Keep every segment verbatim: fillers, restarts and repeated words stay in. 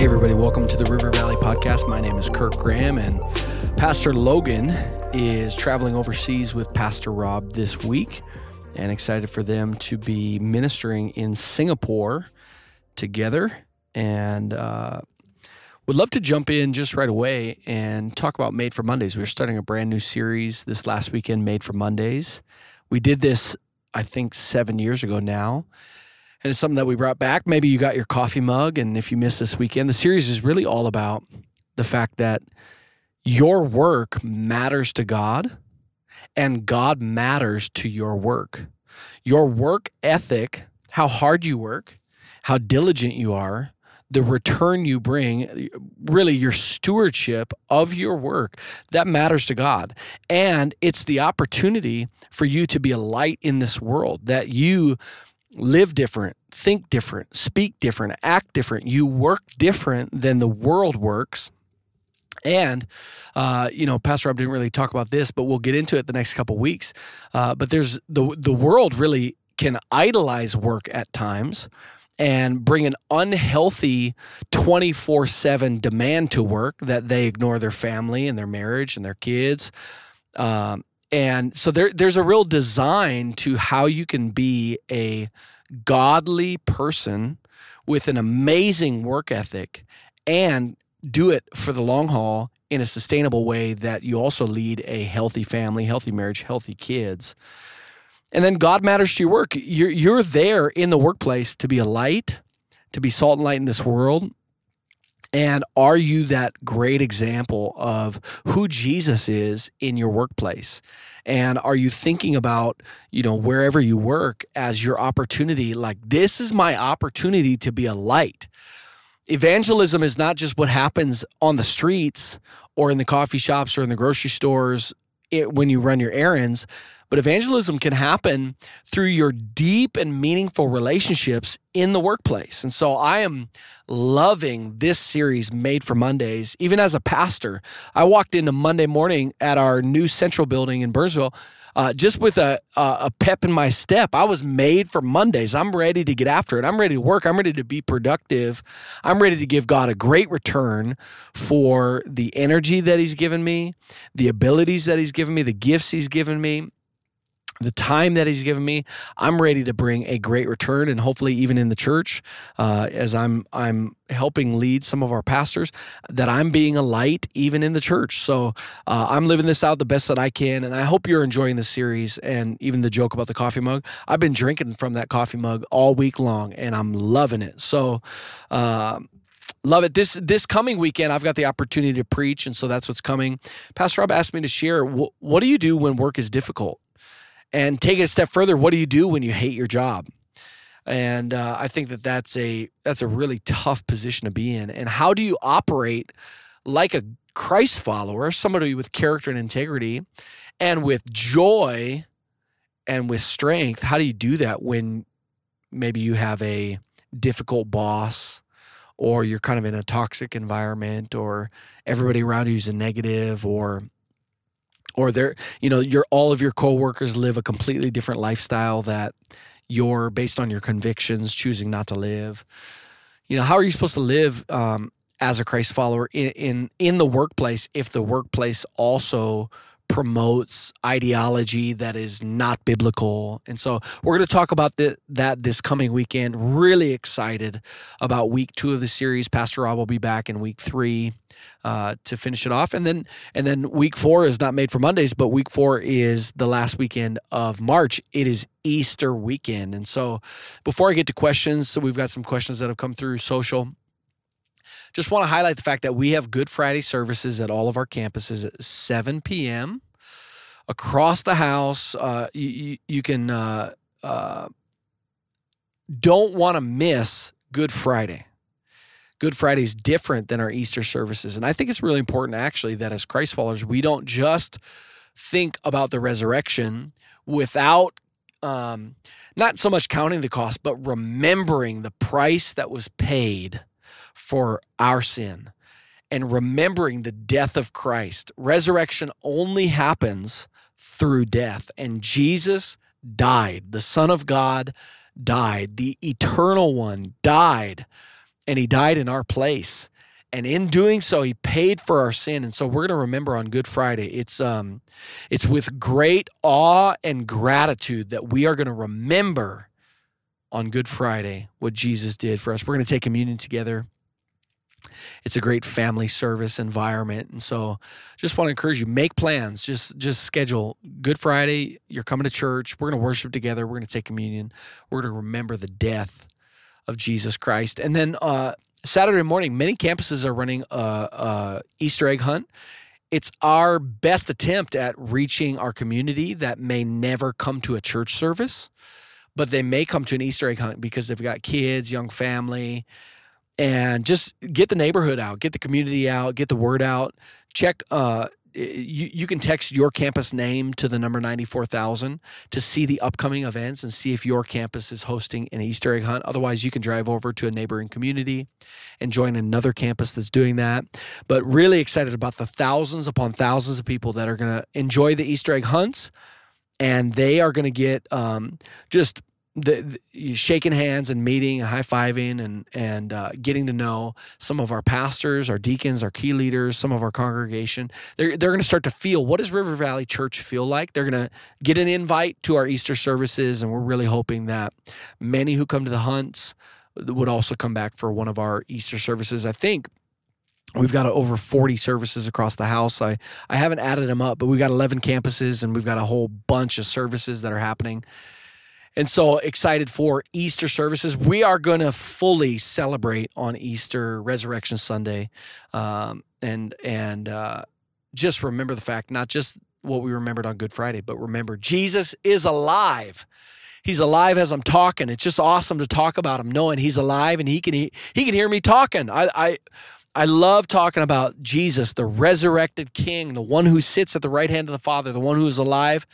everybody, welcome to the River Valley Podcast. My name is Kirk Graham, and Pastor Logan is traveling overseas with Pastor Rob this week, and excited for them to be ministering in Singapore together. And uh, would love to jump in just right away and talk about Made for Mondays. We're starting a brand new series this last weekend, Made for Mondays. We did this, I think, seven years ago now. And it's something that we brought back. Maybe you got your coffee mug, and if you missed this weekend, the series is really all about the fact that your work matters to God, and God matters to your work. Your work ethic, how hard you work, how diligent you are, the return you bring, really your stewardship of your work, that matters to God. And it's the opportunity for you to be a light in this world, that you live different, think different, speak different, act different. You work different than the world works. And, uh, you know, Pastor Rob didn't really talk about this, but we'll get into it the next couple weeks. Uh, but there's the the world really can idolize work at times and bring an unhealthy twenty-four seven demand to work, that they ignore their family and their marriage and their kids. Um, And so there, there's a real design to how you can be a godly person with an amazing work ethic and do it for the long haul in a sustainable way, that you also lead a healthy family, healthy marriage, healthy kids. And then God matters to your work. You're, you're there in the workplace to be a light, to be salt and light in this world. And are you that great example of who Jesus is in your workplace? And are you thinking about, you know, wherever you work as your opportunity, like, this is my opportunity to be a light? Evangelism is not just what happens on the streets or in the coffee shops or in the grocery stores it, when you run your errands. But evangelism can happen through your deep and meaningful relationships in the workplace. And so I am loving this series, Made for Mondays. Even as a pastor, I walked into Monday morning at our new central building in Burnsville uh, just with a, a, a pep in my step. I was made for Mondays. I'm ready to get after it. I'm ready to work. I'm ready to be productive. I'm ready to give God a great return for the energy that he's given me, the abilities that he's given me, the gifts he's given me, the time that he's given me. I'm ready to bring a great return, and hopefully even in the church, uh, as I'm I'm helping lead some of our pastors, that I'm being a light even in the church. So uh, I'm living this out the best that I can, and I hope you're enjoying this series. And even the joke about the coffee mug, I've been drinking from that coffee mug all week long, and I'm loving it. So uh, love it. This this coming weekend, I've got the opportunity to preach, and so that's what's coming. Pastor Rob asked me to share, wh- what do you do when work is difficult? And take it a step further, what do you do when you hate your job? And uh, I think that that's a that's a really tough position to be in. And how do you operate like a Christ follower, somebody with character and integrity, and with joy and with strength? How do you do that when maybe you have a difficult boss, or you're kind of in a toxic environment, or everybody around you is a negative, or Or they're, you know, your all of your coworkers live a completely different lifestyle that you're, based on your convictions, choosing not to live. You know, how are you supposed to live um, as a Christ follower in, in in the workplace if the workplace also promotes ideology that is not biblical? And so we're going to talk about the, that this coming weekend. Really excited about week two of the series. Pastor Rob will be back in week three uh, to finish it off. And then and then week four is not Made for Mondays, but week four is the last weekend of March. It is Easter weekend. And so before I get to questions, so we've got some questions that have come through social. Just want to highlight the fact that we have Good Friday services at all of our campuses at seven p.m. across the house. Uh, you, you, you can uh, uh, don't want to miss Good Friday. Good Friday is different than our Easter services. And I think it's really important, actually, that as Christ followers, we don't just think about the resurrection without um, not so much counting the cost, but remembering the price that was paid for our sin, and remembering the death of Christ. Resurrection only happens through death, and Jesus died. The Son of God died. The Eternal One died, and he died in our place. And in doing so, he paid for our sin. And so we're going to remember on Good Friday. It's um, it's with great awe and gratitude that we are going to remember on Good Friday what Jesus did for us. We're going to take communion together. It's a great family service environment. And so just want to encourage you, make plans. Just just schedule Good Friday. You're coming to church. We're going to worship together. We're going to take communion. We're going to remember the death of Jesus Christ. And then uh, Saturday morning, many campuses are running a, a Easter egg hunt. It's our best attempt at reaching our community that may never come to a church service, but they may come to an Easter egg hunt because they've got kids, young family, and just get the neighborhood out, get the community out, get the word out. Check, uh, you, you can text your campus name to the number ninety-four thousand to see the upcoming events and see if your campus is hosting an Easter egg hunt. Otherwise, you can drive over to a neighboring community and join another campus that's doing that. But really excited about the thousands upon thousands of people that are going to enjoy the Easter egg hunts, and they are going to get um, just The, the shaking hands and meeting, high-fiving, and and uh, getting to know some of our pastors, our deacons, our key leaders, some of our congregation. They're they're going to start to feel, what does River Valley Church feel like? They're going to get an invite to our Easter services, and we're really hoping that many who come to the hunts would also come back for one of our Easter services. I think we've got over forty services across the house. I, I haven't added them up, but we've got eleven campuses, and we've got a whole bunch of services that are happening. And so excited for Easter services. We are going to fully celebrate on Easter, Resurrection Sunday, um, and and uh, just remember the fact, not just what we remembered on Good Friday, but remember Jesus is alive. He's alive as I'm talking. It's just awesome to talk about him, knowing he's alive and he can he, he can hear me talking. I, I I love talking about Jesus, the resurrected King, the one who sits at the right hand of the Father, the one who is alive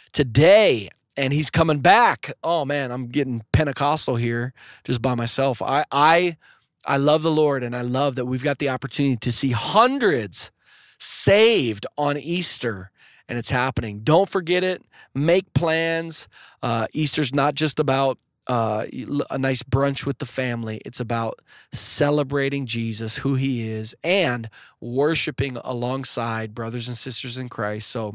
today. And he's coming back. Oh man, I'm getting Pentecostal here just by myself. I I I love the Lord, and I love that we've got the opportunity to see hundreds saved on Easter, and it's happening. Don't forget it. Make plans. Uh, Easter's not just about uh, a nice brunch with the family. It's about celebrating Jesus, who he is, and worshiping alongside brothers and sisters in Christ. So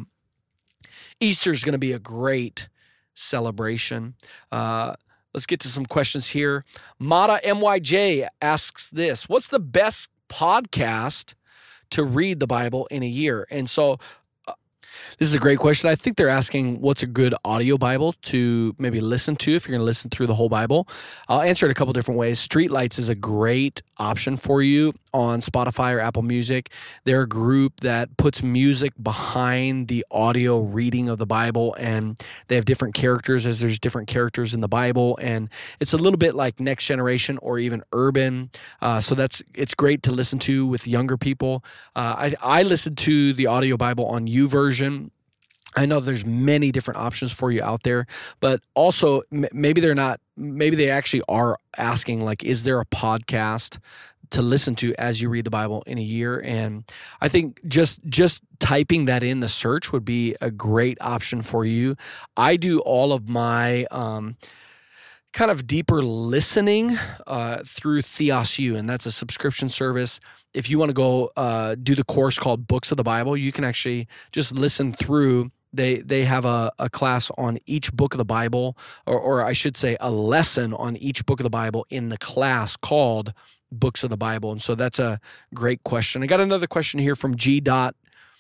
Easter is going to be a great celebration. Uh, let's get to some questions here. Mata M Y J asks this: what's the best podcast to read the Bible in a year? And so uh, this is a great question. I think they're asking what's a good audio Bible to maybe listen to if you're going to listen through the whole Bible. I'll answer it a couple different ways. Streetlights is a great option for you on Spotify or Apple Music. They're a group that puts music behind the audio reading of the Bible, and they have different characters as there's different characters in the Bible, and it's a little bit like Next Generation or even Urban. Uh, so that's it's great to listen to with younger people. Uh, I, I listened to the audio Bible on YouVersion. I know there's many different options for you out there, but also m- maybe they're not, maybe they actually are asking, like, is there a podcast to listen to as you read the Bible in a year? And I think just just typing that in the search would be a great option for you. I do all of my um, kind of deeper listening uh, through Theos U, and that's a subscription service. If you want to go uh, do the course called Books of the Bible, you can actually just listen through. They they have a, a class on each book of the Bible, or, or I should say a lesson on each book of the Bible in the class called Books of the Bible. And so that's a great question. I got another question here from G dot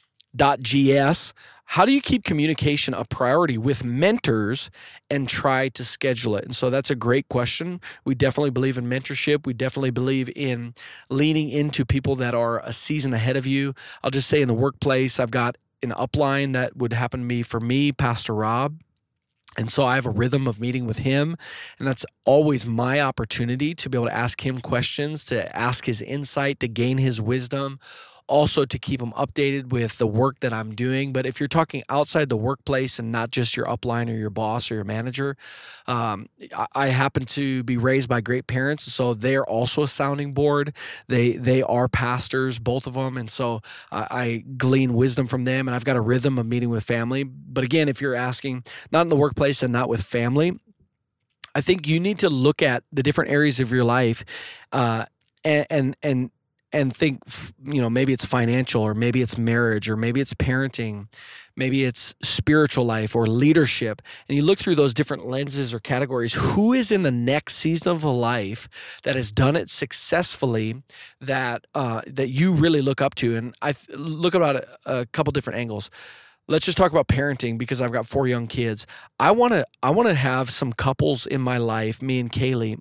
dot G S. How do you keep communication a priority with mentors and try to schedule it? And so that's a great question. We definitely believe in mentorship. We definitely believe in leaning into people that are a season ahead of you. I'll just say in the workplace, I've got an upline that would happen to be for me, Pastor Rob. And so I have a rhythm of meeting with him, and that's always my opportunity to be able to ask him questions, to ask his insight, to gain his wisdom, also to keep him updated with the work that I'm doing. But if you're talking outside the workplace and not just your upline or your boss or your manager, um, I, I happen to be raised by great parents, so they're also a sounding board. They they are pastors, both of them, and so I, I glean wisdom from them, and I've got a rhythm of meeting with family. But again, if you're asking not in the workplace and not with family, I think you need to look at the different areas of your life uh, and and and and think, you know, maybe it's financial, or maybe it's marriage, or maybe it's parenting, maybe it's spiritual life or leadership, and you look through those different lenses or categories, who is in the next season of a life that has done it successfully, that uh, that you really look up to? And I th- look about a, a couple different angles. Let's just talk about parenting, because I've got four young kids. I want to I want to have some couples in my life, me and Kaylee,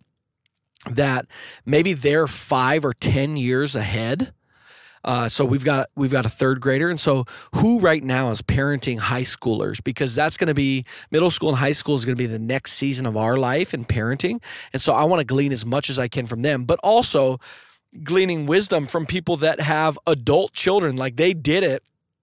that maybe they're five or ten years ahead. Uh, so we've got we've got a third grader, and so who right now is parenting high schoolers? Because that's going to be middle school and high school is going to be the next season of our life in parenting, and so I want to glean as much as I can from them, but also gleaning wisdom from people that have adult children, like they did it.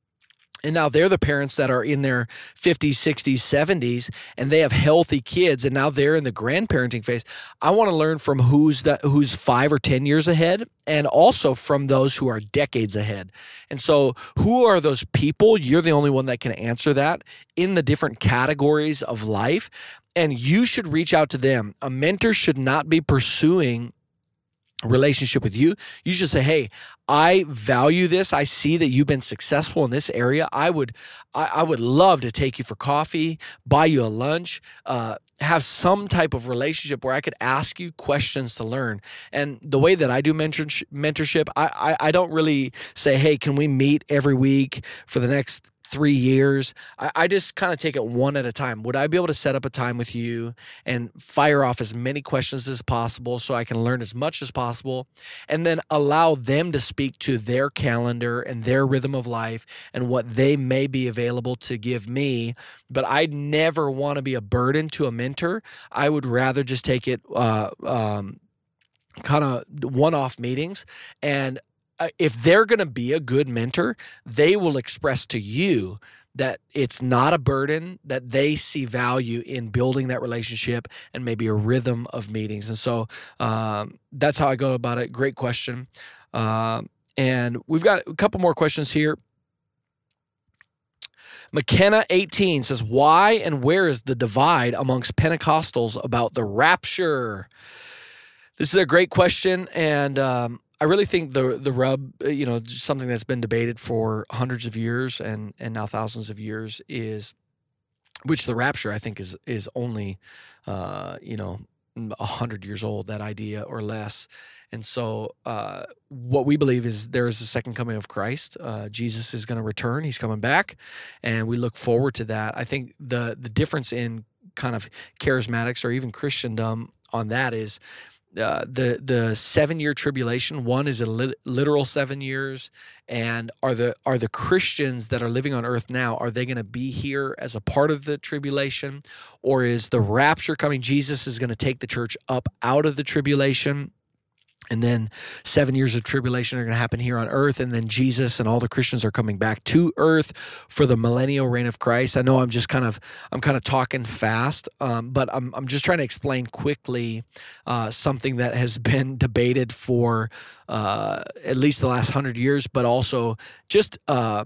And now they're the parents that are in their fifties, sixties, seventies, and they have healthy kids, and now they're in the grandparenting phase. I want to learn from who's that, who's five or ten years ahead, and also from those who are decades ahead. And so who are those people? You're the only one that can answer that in the different categories of life, and you should reach out to them. A mentor should not be pursuing relationship with you. You should say, hey, I value this. I see that you've been successful in this area. I would, I, I would love to take you for coffee, buy you a lunch, uh, have some type of relationship where I could ask you questions to learn. And the way that I do mentorship, mentorship I, I, I don't really say, hey, can we meet every week for the next three years. I, I just kind of take it one at a time. Would I be able to set up a time with you and fire off as many questions as possible so I can learn as much as possible, and then allow them to speak to their calendar and their rhythm of life and what they may be available to give me? But I never want to be a burden to a mentor. I would rather just take it uh, um, kind of one-off meetings, and if they're going to be a good mentor, they will express to you that it's not a burden, that they see value in building that relationship and maybe a rhythm of meetings. And so um, that's how I go about it. Great question. Uh, and we've got a couple more questions here. McKenna eighteen says, why and where is the divide amongst Pentecostals about the rapture? This is a great question, and um, I really think the the rub, you know, something that's been debated for hundreds of years and and now thousands of years is, which the rapture I think is is only, uh, you know, a hundred years old, that idea or less. And so uh, what we believe is there is a second coming of Christ. Uh, Jesus is going to return. He's coming back, and we look forward to that. I think the the difference in kind of charismatics or even Christendom on that is, Uh, the the seven year tribulation. One is a lit, literal seven years, and are the are the Christians that are living on earth now, are they going to be here as a part of the tribulation, or is the rapture coming? Jesus is going to take the church up out of the tribulation, and then seven years of tribulation are going to happen here on earth, and then Jesus and all the Christians are coming back to earth for the millennial reign of Christ. I know I'm just kind of I'm kind of talking fast, um, but I'm I'm just trying to explain quickly uh, something that has been debated for uh, at least the last hundred years, but also just. Uh,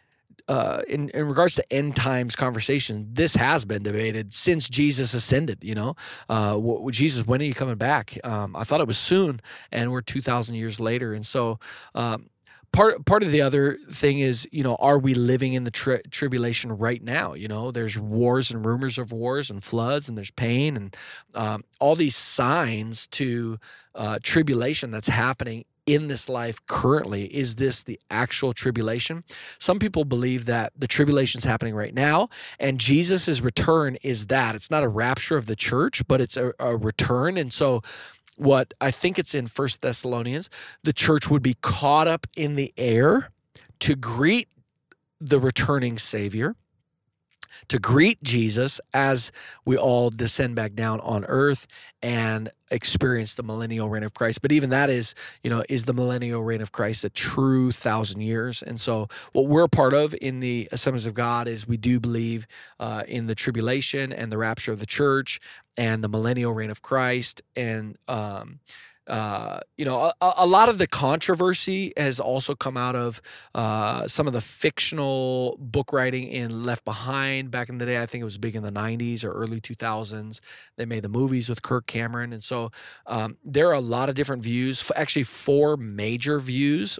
Uh, in, in regards to end times conversation, this has been debated since Jesus ascended. You know, uh, what, Jesus, when are you coming back? Um, I thought it was soon, and we're two thousand years later. And so, um, part part of the other thing is, you know, are we living in the tri- tribulation right now? You know, there's wars and rumors of wars and floods, and there's pain and um, all these signs to uh, tribulation that's happening in this life currently. Is this the actual tribulation? Some people believe that the tribulation is happening right now, and Jesus's return is that. It's not a rapture of the church, but it's a, a return. And so what I think it's in First Thessalonians, the church would be caught up in the air to greet the returning Savior, to greet Jesus as we all descend back down on earth and experience the millennial reign of Christ. But even that is, you know, is the millennial reign of Christ a true thousand years? And so what we're a part of in the Assemblies of God is we do believe uh, in the tribulation and the rapture of the church and the millennial reign of Christ. And um, uh, you know, a, a lot of the controversy has also come out of uh, some of the fictional book writing in Left Behind back in the day. I think it was big in the nineties or early two thousands. They made the movies with Kirk Cameron. And so um, there are a lot of different views, actually four major views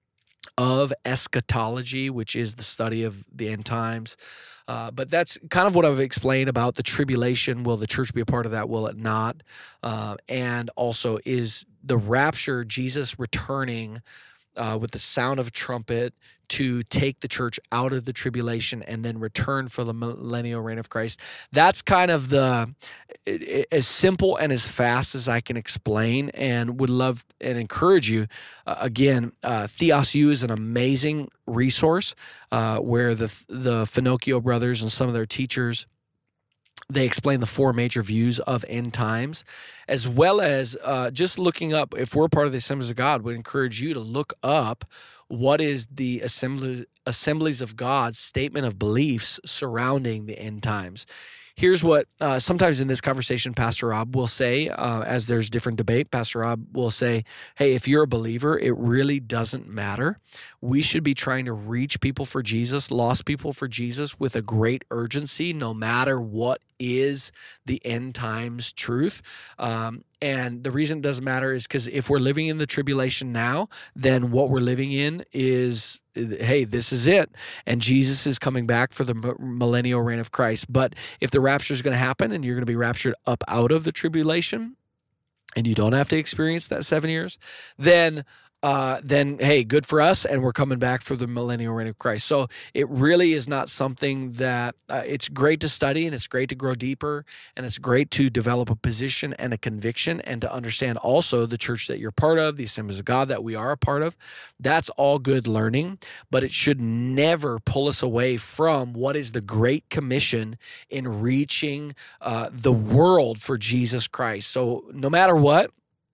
of eschatology, which is the study of the end times. Uh, but that's kind of what I've explained about the tribulation. Will the church be a part of that? Will it not? Uh, and also, is the rapture Jesus returning uh, with the sound of a trumpet to take the church out of the tribulation and then return for the millennial reign of Christ? That's kind of the it, it, as simple and as fast as I can explain, and would love and encourage you. Uh, again, uh, Theos U is an amazing resource uh, where the the Finocchio brothers and some of their teachers, they explain the four major views of end times, as well as uh, just looking up, if we're part of the Assemblies of God, would encourage you to look up what is the Assemblies, Assemblies of God's statement of beliefs surrounding the end times. Here's what uh, sometimes in this conversation, Pastor Rob will say, uh, as there's different debate, Pastor Rob will say, hey, if you're a believer, it really doesn't matter. We should be trying to reach people for Jesus, lost people for Jesus, with a great urgency, no matter what is the end times truth. Um, and the reason it doesn't matter is because if we're living in the tribulation now, then what we're living in is, hey, this is it. And Jesus is coming back for the millennial reign of Christ. But if the rapture is going to happen and you're going to be raptured up out of the tribulation and you don't have to experience that seven years, then Uh, then, hey, good for us, and we're coming back for the millennial reign of Christ. So it really is not something that uh, it's great to study, and it's great to grow deeper, and it's great to develop a position and a conviction, and to understand also the church that you're part of, the Assemblies of God that we are a part of. That's all good learning, but it should never pull us away from what is the Great Commission in reaching uh, the world for Jesus Christ. So no matter what,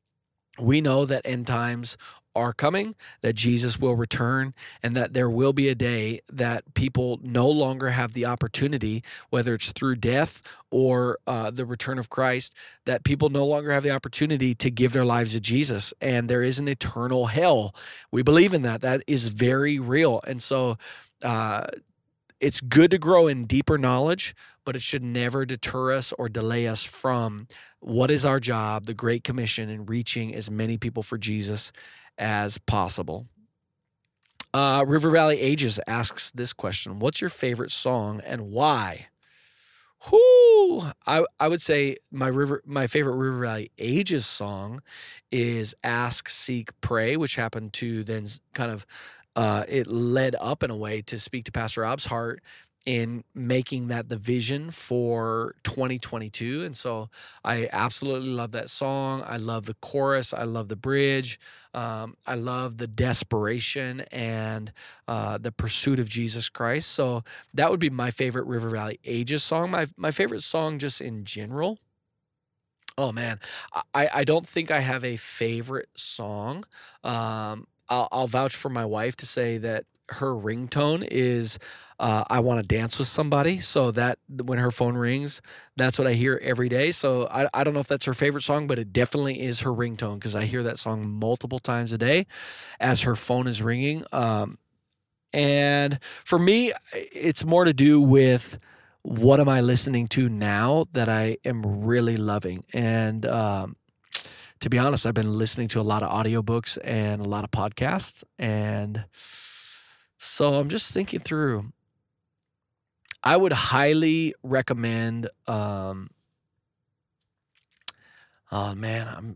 we know that end times are coming, that Jesus will return, and that there will be a day that people no longer have the opportunity, whether it's through death or uh, the return of Christ, that people no longer have the opportunity to give their lives to Jesus, and there is an eternal hell. We believe in that. That is very real. And so uh, it's good to grow in deeper knowledge, but it should never deter us or delay us from what is our job, the Great Commission, in reaching as many people for Jesus as possible. Uh, River Valley Ages asks this question: what's your favorite song and why? Whoo! I I would say my river my favorite River Valley Ages song is Ask, Seek, Pray, which happened to then kind of uh, it led up in a way to speak to Pastor Rob's heart in making that the vision for twenty twenty-two. And so I absolutely love that song. I love the chorus. I love the bridge. Um, I love the desperation and uh, the pursuit of Jesus Christ. So that would be my favorite River Valley Ages song. My my favorite song just in general. Oh man, I, I don't think I have a favorite song. Um, I'll, I'll vouch for my wife to say that her ringtone is uh, I want to dance with somebody. So that when her phone rings, that's what I hear every day. So I, I don't know if that's her favorite song, but it definitely is her ringtone, because I hear that song multiple times a day as her phone is ringing. Um, and for me, it's more to do with what am I listening to now that I am really loving. And um, to be honest, I've been listening to a lot of audiobooks and a lot of podcasts. And so I'm just thinking through. I would highly recommend, um, oh man, I'm,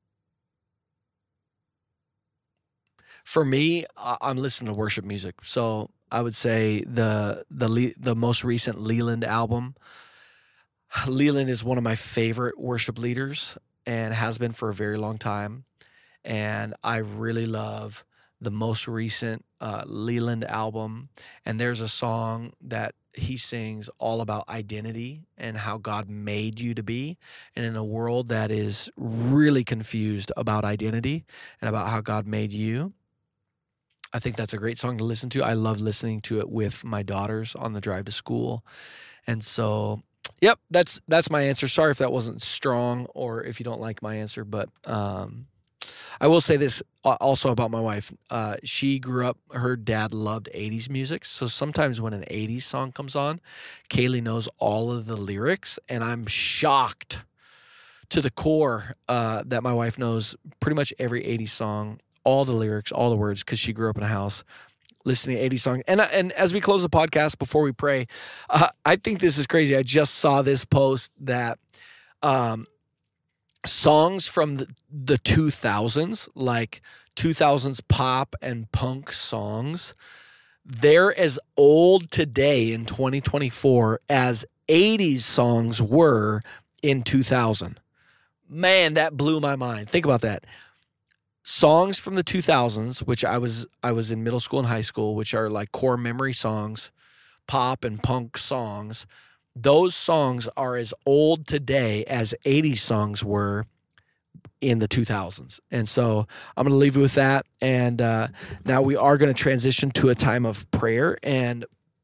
for me, I'm listening to worship music. So I would say the, the, the most recent Leland album. Leland is one of my favorite worship leaders and has been for a very long time. And I really love the most recent uh, Leland album. And there's a song that he sings all about identity and how God made you to be. And in a world that is really confused about identity and about how God made you, I think that's a great song to listen to. I love listening to it with my daughters on the drive to school. And so, yep, that's that's my answer. Sorry if that wasn't strong or if you don't like my answer, but um, I will say this also about my wife. Uh, she grew up, her dad loved eighties music. So sometimes when an eighties song comes on, Kaylee knows all of the lyrics, and I'm shocked to the core uh, that my wife knows pretty much every eighties song, all the lyrics, all the words, because she grew up in a house listening to eighties songs. And, and as we close the podcast, before we pray, uh, I think this is crazy. I just saw this post that um, songs from the, the two thousands, like two thousands pop and punk songs, they're as old today in twenty twenty-four as eighties songs were in two thousand. Man, that blew my mind. Think about that. Songs from the two thousands, which I was I was in middle school and high school, which are like core memory songs, pop and punk songs. Those songs are as old today as eighties songs were in the two thousands. And so I'm going to leave you with that. And uh, now we are going to transition to a time of prayer. And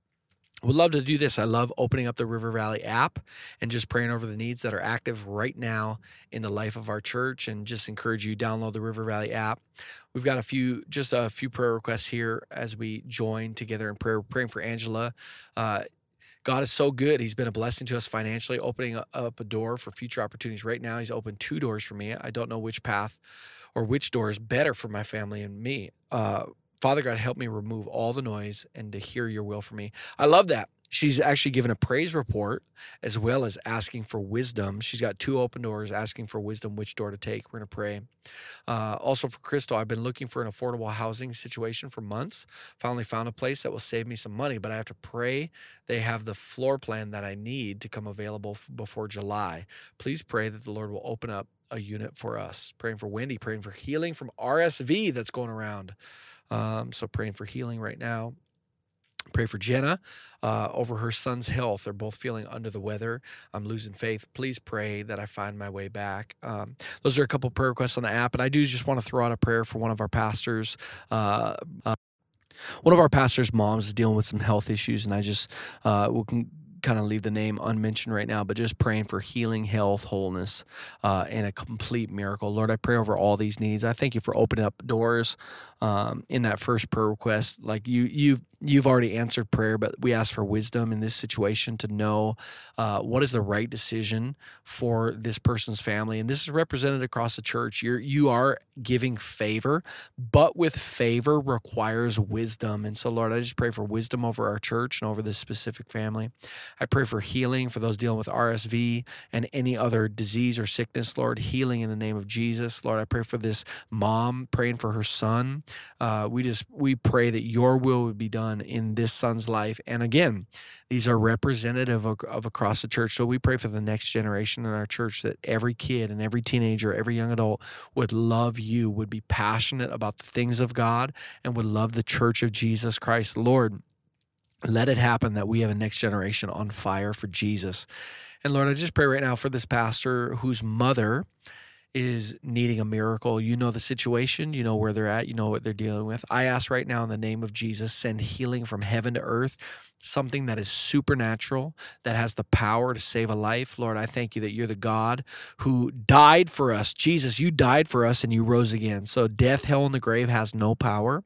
would love to do this. I love opening up the River Valley app and just praying over the needs that are active right now in the life of our church, and just encourage you to download the River Valley app. We've got a few, just a few prayer requests here as we join together in prayer. We're praying for Angela. Uh, God is so good. He's been a blessing to us financially, opening up a door for future opportunities. Right now, he's opened two doors for me. I don't know which path or which door is better for my family and me. Uh, Father God, help me remove all the noise and to hear your will for me. I love that. She's actually given a praise report as well as asking for wisdom. She's got two open doors, asking for wisdom, which door to take. We're going to pray. Uh, also for Crystal, I've been looking for an affordable housing situation for months. Finally found a place that will save me some money, but I have to pray they have the floor plan that I need to come available before July. Please pray that the Lord will open up a unit for us. Praying for Wendy, praying for healing from R S V that's going around. Um, so praying for healing right now. Pray for Jenna uh, over her son's health. They're both feeling under the weather. I'm losing faith. Please pray that I find my way back. Um, those are a couple prayer requests on the app. And I do just want to throw out a prayer for one of our pastors. Uh, uh, one of our pastors' moms is dealing with some health issues. And I just, uh, we can kind of leave the name unmentioned right now, but just praying for healing, health, wholeness, uh, and a complete miracle. Lord, I pray over all these needs. I thank you for opening up doors um, in that first prayer request. Like you, you've, You've already answered prayer, but we ask for wisdom in this situation to know uh, what is the right decision for this person's family. And this is represented across the church. You're, you are giving favor, but with favor requires wisdom. And so, Lord, I just pray for wisdom over our church and over this specific family. I pray for healing for those dealing with R S V and any other disease or sickness, Lord, healing in the name of Jesus. Lord, I pray for this mom praying for her son. Uh, we just, we pray that your will would be done in this son's life. And again, these are representative of, of across the church. So we pray for the next generation in our church, that every kid and every teenager, every young adult would love you, would be passionate about the things of God, and would love the church of Jesus Christ. Lord, let it happen that we have a next generation on fire for Jesus. And Lord, I just pray right now for this pastor whose mother is needing a miracle. You know the situation, you know where they're at, you know what they're dealing with. I ask right now in the name of Jesus, send healing from heaven to earth, something that is supernatural, that has the power to save a life. Lord, I thank you that you're the God who died for us. Jesus, you died for us and you rose again. So death, hell, and the grave has no power.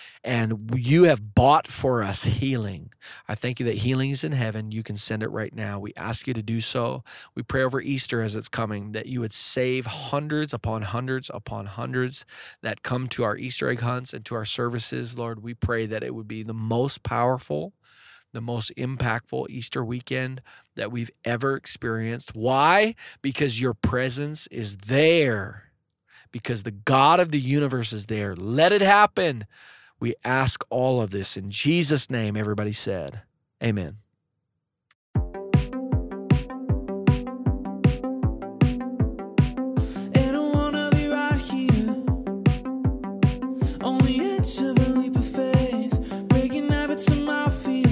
And you have bought for us healing. I thank you that healing is in heaven. You can send it right now. We ask you to do so. We pray over Easter as it's coming, that you would save hundreds upon hundreds upon hundreds that come to our Easter egg hunts and to our services. Lord, we pray that it would be the most powerful, the most impactful Easter weekend that we've ever experienced. Why? Because your presence is there. Because the God of the universe is there. Let it happen. We ask all of this in Jesus' name, everybody said. Amen. And I wanna be right here. Only it's a leap of faith, breaking habits of my fear.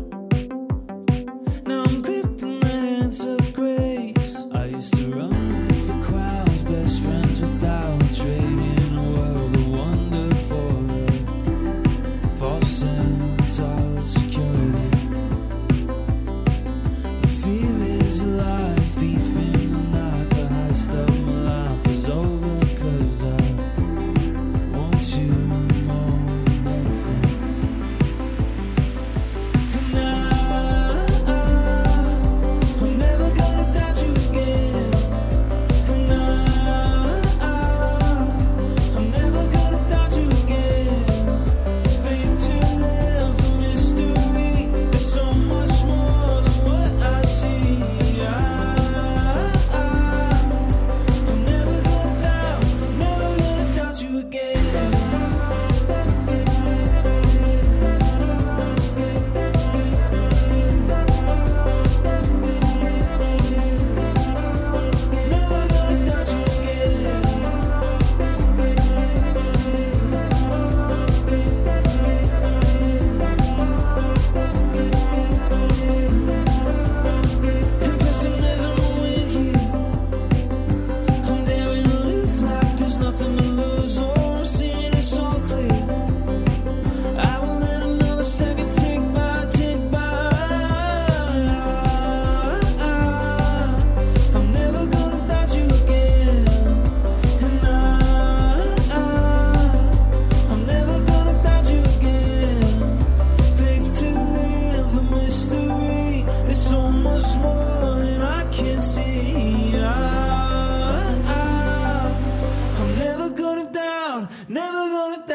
Now I'm gripped in the hands of grace. I used to run with the crowds, best friends without trading a world of wonder for false sense of security.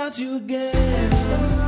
without you again.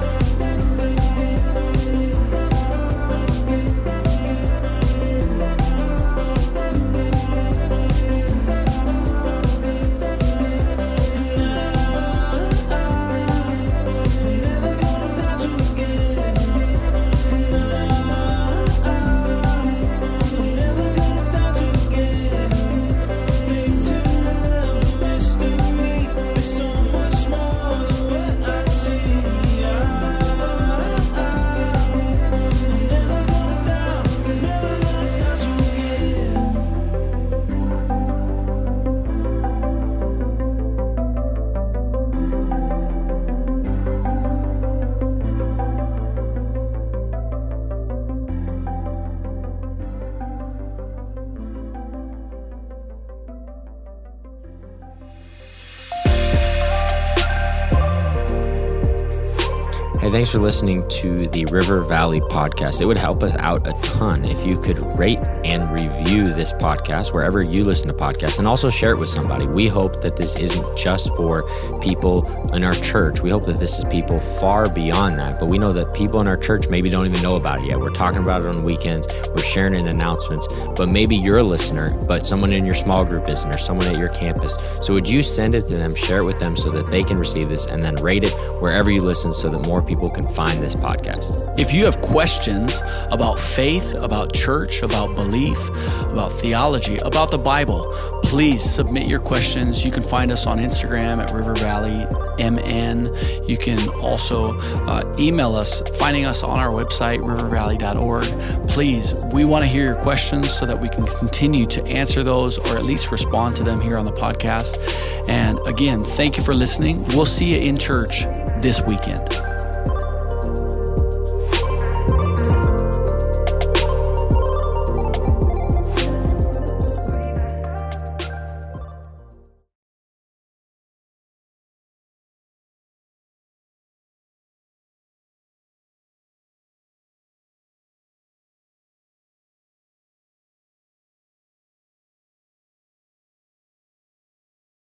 Hey, thanks for listening to the River Valley podcast. It would help us out a ton if you could rate and review this podcast wherever you listen to podcasts, and also share it with somebody. We hope that this isn't just for people in our church. We hope that this is people far beyond that, but we know that people in our church maybe don't even know about it yet. We're talking about it on the weekends. We're sharing it in announcements, but maybe you're a listener, but someone in your small group isn't, or someone at your campus. So would you send it to them, share it with them so that they can receive this, and then rate it wherever you listen so that more people can find this podcast. If you have questions about faith, about church, about belief, about theology, about the Bible, please submit your questions. You can find us on Instagram at River Valley M N. You can also uh, email us, finding us on our website, river valley dot org. Please, we want to hear your questions so that we can continue to answer those, or at least respond to them here on the podcast. And again, thank you for listening. We'll see you in church this weekend.